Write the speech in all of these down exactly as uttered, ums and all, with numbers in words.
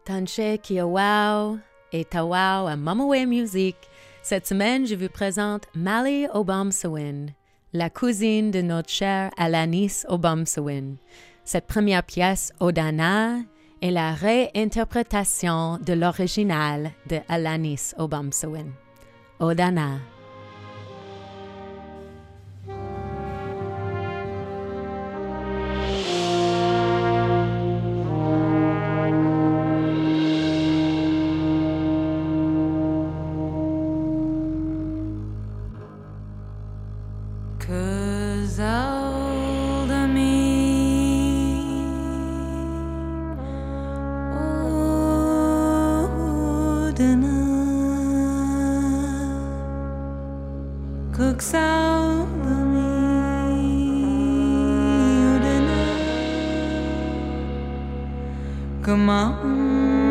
Tanche Kiawao et Tawao à Mamawe Music. Cette semaine, je vous présente Mali Obamsawin, la cousine de notre chère Alanis Obamsawin. Cette première pièce, Odana, est la réinterprétation de l'original de Alanis Obamsawin. Odana. Cause all of me, oh, dinner cooks all of me, oh, dinner. Come on.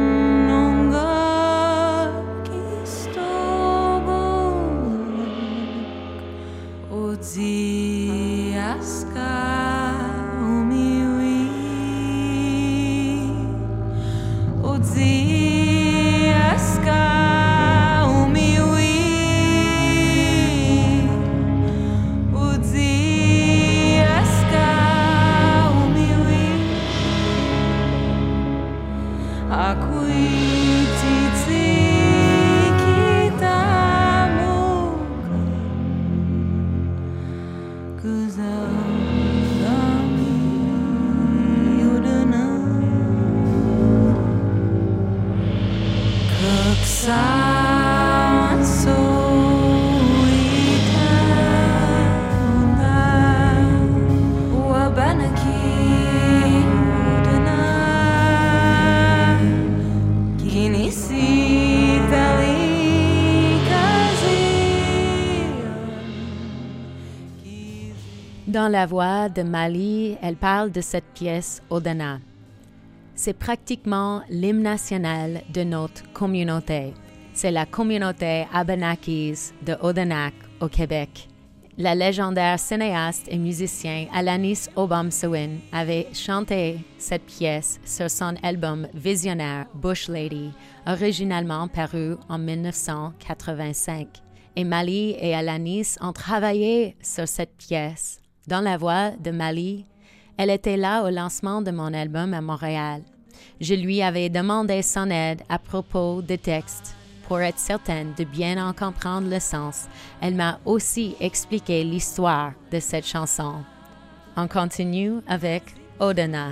Dans la voix de Mali, elle parle de cette pièce Odana. C'est pratiquement l'hymne national de notre communauté. C'est la communauté Abenakis de Odanak au Québec. La légendaire cinéaste et musicien Alanis Obamsawin avait chanté cette pièce sur son album visionnaire Bush Lady, originalement paru en dix-neuf cent quatre-vingt-cinq. Et Mali et Alanis ont travaillé sur cette pièce. Dans la voix de Mali, elle était là au lancement de mon album à Montréal. Je lui avais demandé son aide à propos des textes. Pour être certaine de bien en comprendre le sens, elle m'a aussi expliqué l'histoire de cette chanson. On continue avec Odana.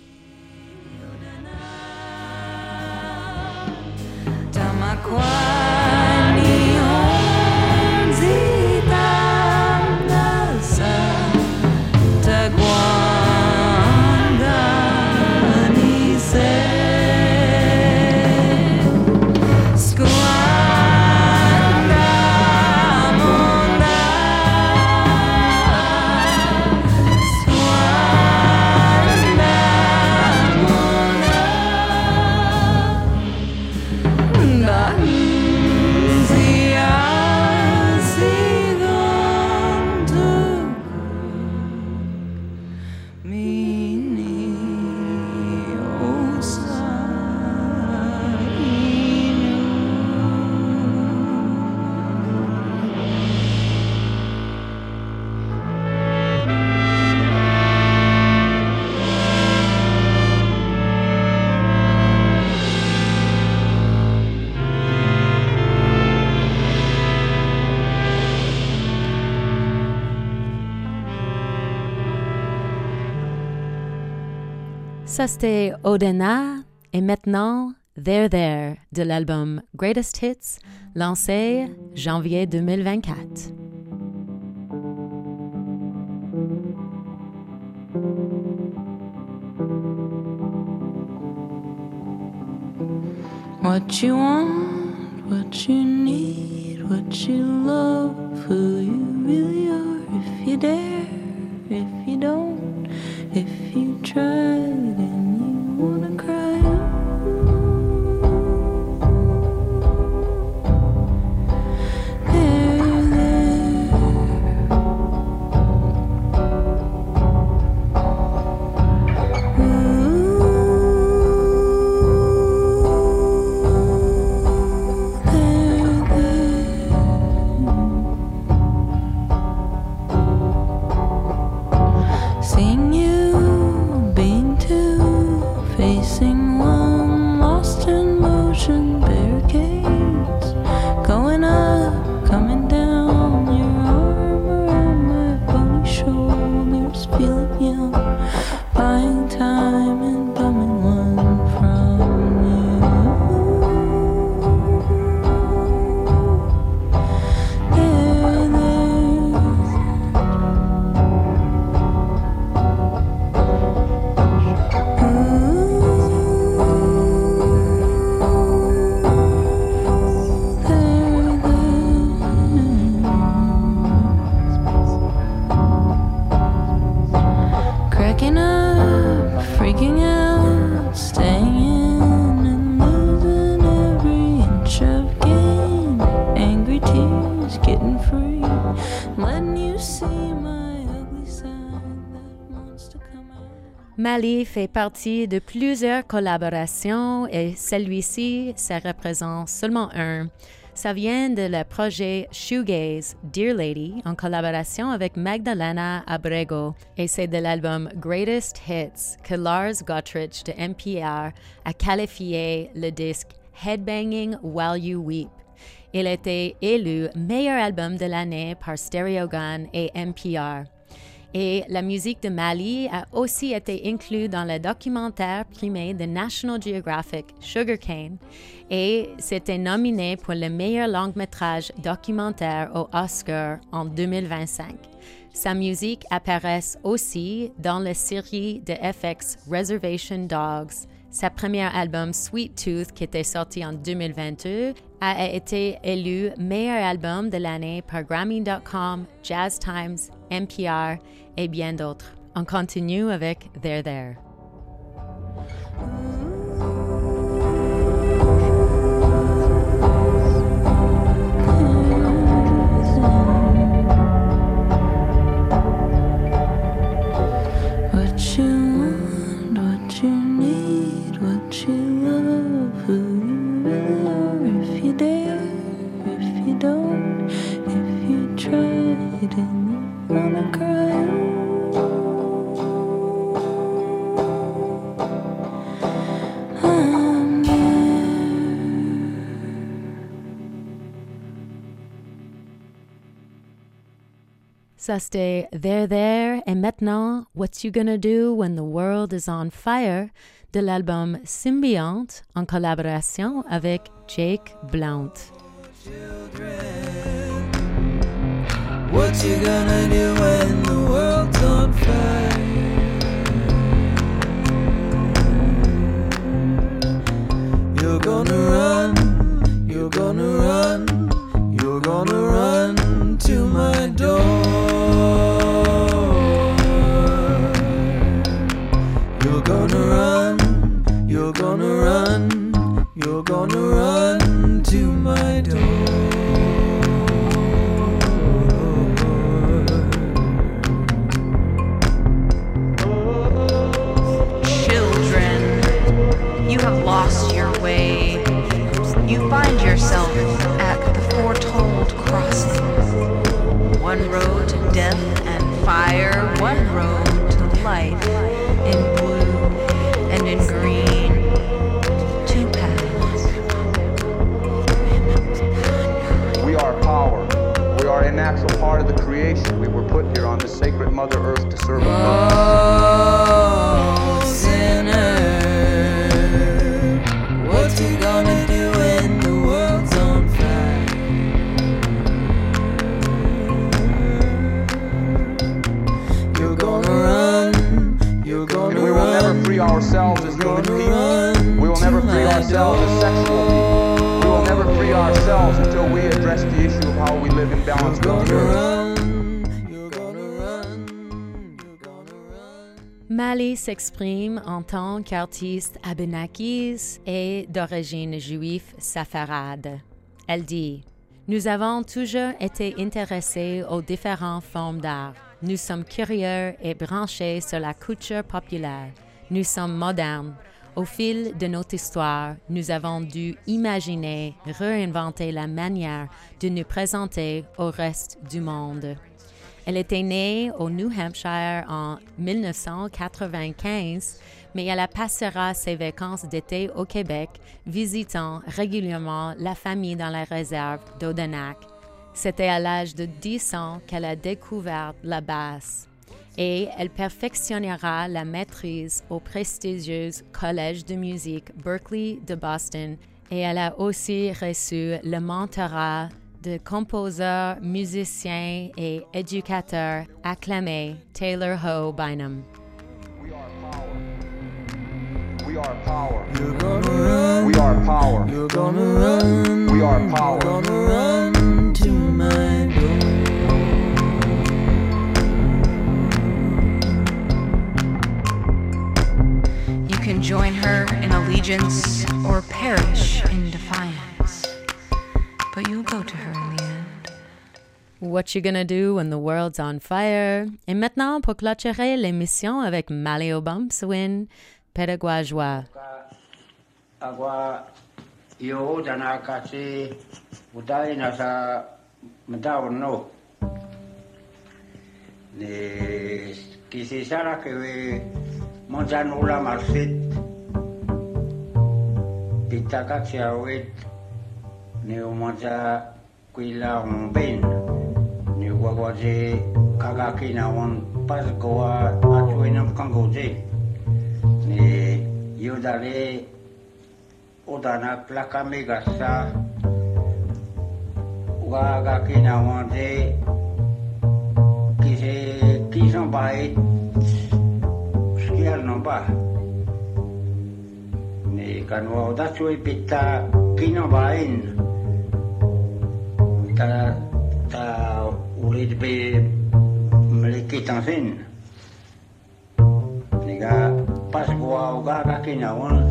Ça, c'était Odana et maintenant There There de l'album Greatest Hits, lancé janvier deux mille vingt-quatre. What you want, what you need, what you love, who you really are, if you dare, if you don't, if you try, then you wanna cry. Ooh. cracking one, lost in motion, barricades, going up, coming down, your arm around my bony shoulders, feeling young, buying time and bumming one from you. There, cracking up, freaking out, staying in and losing every inch of gain. Angry tears, getting free, letting you see my ugly side that wants to come out. Mali fait partie de plusieurs collaborations et celui-ci, ça représente seulement un. Ça vient de le projet Shoegaze Dear Lady en collaboration avec Magdalena Abrego et c'est de l'album Greatest Hits que Lars Gottrich de N P R a qualifié le disque Headbanging While You Weep. Il a été élu meilleur album de l'année par Stereogun et N P R. Et la musique de Mali a aussi été inclue dans le documentaire primé de National Geographic Sugarcane et c'était nominé pour le meilleur long-métrage documentaire au Oscar en deux mille vingt-cinq. Sa musique apparaît aussi dans la série de F X Reservation Dogs. Sa premier album Sweet Tooth, qui était sorti en deux mille vingt-deux, a été élu meilleur album de l'année par Grammy point com, Jazz Times, N P R et bien d'autres. On continue avec There There. What you want, what you need, what you love, who you really are, if you dare, if you don't, if you tried and you wanna cry. I'm there. Ça c'était There There et maintenant What You Gonna Do When the World Is on Fire de l'album Symbiont en collaboration avec Jake Blount. What you gonna do when the world's on fire? You're gonna run, you're gonna run, you're gonna run to my door. You're gonna run, you're gonna run, you're gonna run to my door. You have lost your way. You find yourself at the foretold crossing. One road to death and fire, one road to life in blue and in green. Two paths. We are power. We are a natural part of the creation. We were put here on the sacred Mother Earth to serve a purpose. Oh, sinner. What you gonna do when the world's on fire? You're gonna run, you're gonna And we will run. never free ourselves as human people. We will never free ourselves as sexual people. We will never free ourselves until we address the issue of how we live in balance with the earth. Mali s'exprime en tant qu'artiste abénakise et d'origine juive safarade. Elle dit « Nous avons toujours été intéressés aux différentes formes d'art. Nous sommes curieux et branchés sur la culture populaire. Nous sommes modernes. Au fil de notre histoire, nous avons dû imaginer, réinventer la manière de nous présenter au reste du monde. » Elle était née au New Hampshire en mille neuf cent quatre-vingt-quinze, mais elle passera ses vacances d'été au Québec, visitant régulièrement la famille dans la réserve d'Odanak. C'était à l'âge de dix ans qu'elle a découvert la basse et elle perfectionnera la maîtrise au prestigieux Collège de musique Berklee de Boston et elle a aussi reçu le mentorat de composeur, musicien et éducateur acclamé Taylor Ho Bynum. We are power. You're gonna run. We are power. You're gonna run. We are power. You're gonna run to my door. You can join her in allegiance or perish in defiance. But you'll go to her in the end. What you gonna do when the world's on fire? Et maintenant, pour clôturer l'émission avec Mali Obamsawin, Pédagogue. Agua yo dana kasi udai nasa madaw no. Ne kisi sara que monjanula marsit. Pitaka xiawit ne monja kuila un ben. Ne wawaje kagakina on pas goa atuinam kangoje. Ne yudare Odana plaka megasa Waga kina wante Kise kisan bait Skial nomba Ne kanwa oda chui pita kina bain Ta ta urid be melikitan sin Nega pas gua uga kina wan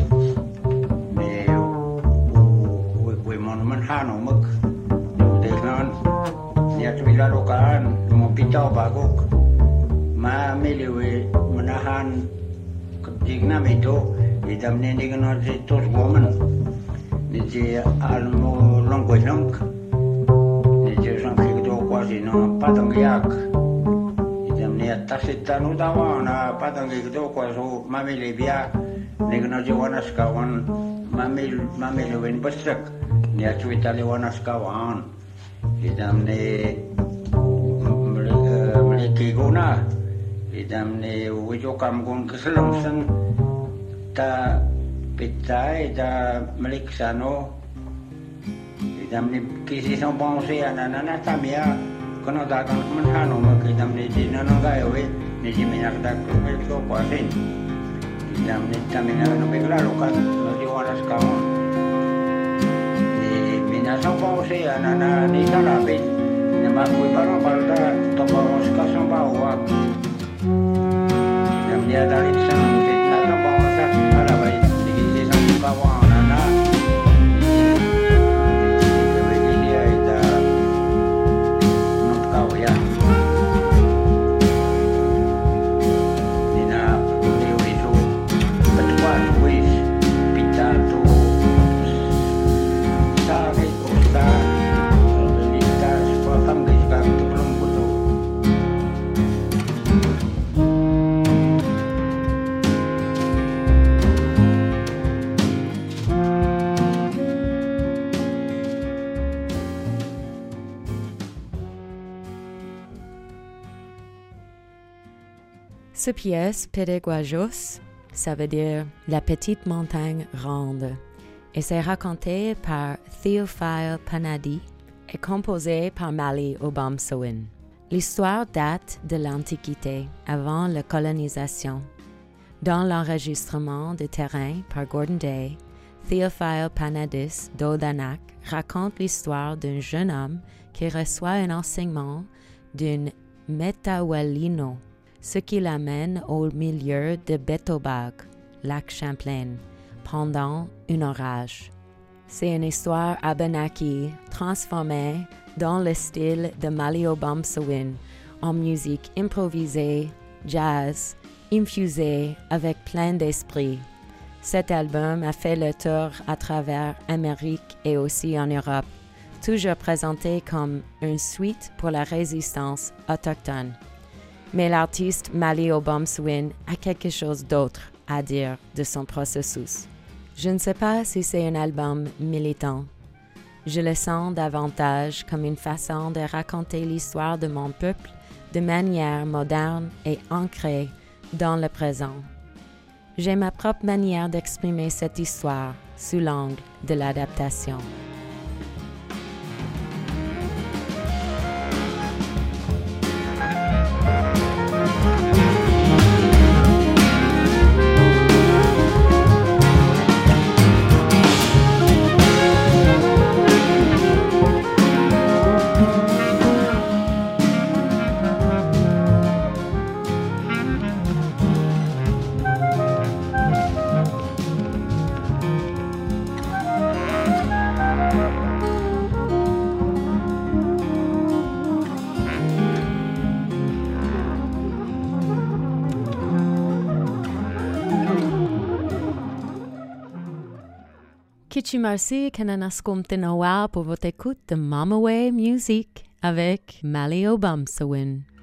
Hano mak dengan dia tuila lokaan mau pitau bagok ma meliwe menahan ketigna itu idam neni kena tos woman ni almo longgoyong ni sang kito kwasi no patang yak idam ni tasitanu dawana patang kito kwaso mamele bia ni kena jawana skawan mamel mamele wen besek ni acu italiana sekawan idam ni meliki guna idam ni wijokam gun keselengsen ta pitai ta melik sano idam ni kisi sombongsi anana tamia kono dagang menhano mak idam ni dinano gawe ni jiminyak dak ko kwasin idam ni tamina no beglalo kan no diwana sekawan Nasa po si anana ni Kalabit na magkuy parang palda topos kasong bawag na niya dalit sa nangkit na topos sa alabay sige isang bawang anana sige niya ita nagkawya nina liwiso patuan wis pitato Cette pièce, Pédagogios, ça veut dire « La petite montagne ronde » et c'est raconté par Théophile Panadi et composé par Mali Obamsawin. L'histoire date de l'Antiquité, avant la colonisation. Dans l'enregistrement de terrain par Gordon Day, Théophile Panadis d'Odanak raconte l'histoire d'un jeune homme qui reçoit un enseignement d'une Metawalino, ce qui l'amène au milieu de Betobag, lac Champlain, pendant un orage. C'est une histoire abenaki transformée dans le style de Mali Obamsawin en musique improvisée, jazz, infusée avec plein d'esprit. Cet album a fait le tour à travers l'Amérique et aussi en Europe, toujours présenté comme une suite pour la résistance autochtone. Mais l'artiste Mali Obamsawin a quelque chose d'autre à dire de son processus. Je ne sais pas si c'est un album militant. Je le sens davantage comme une façon de raconter l'histoire de mon peuple de manière moderne et ancrée dans le présent. J'ai ma propre manière d'exprimer cette histoire sous l'angle de l'adaptation. Kitchi merci Kananaskum Tinawa pour votre écoute de Mamaway Music avec Mali Obamsawin.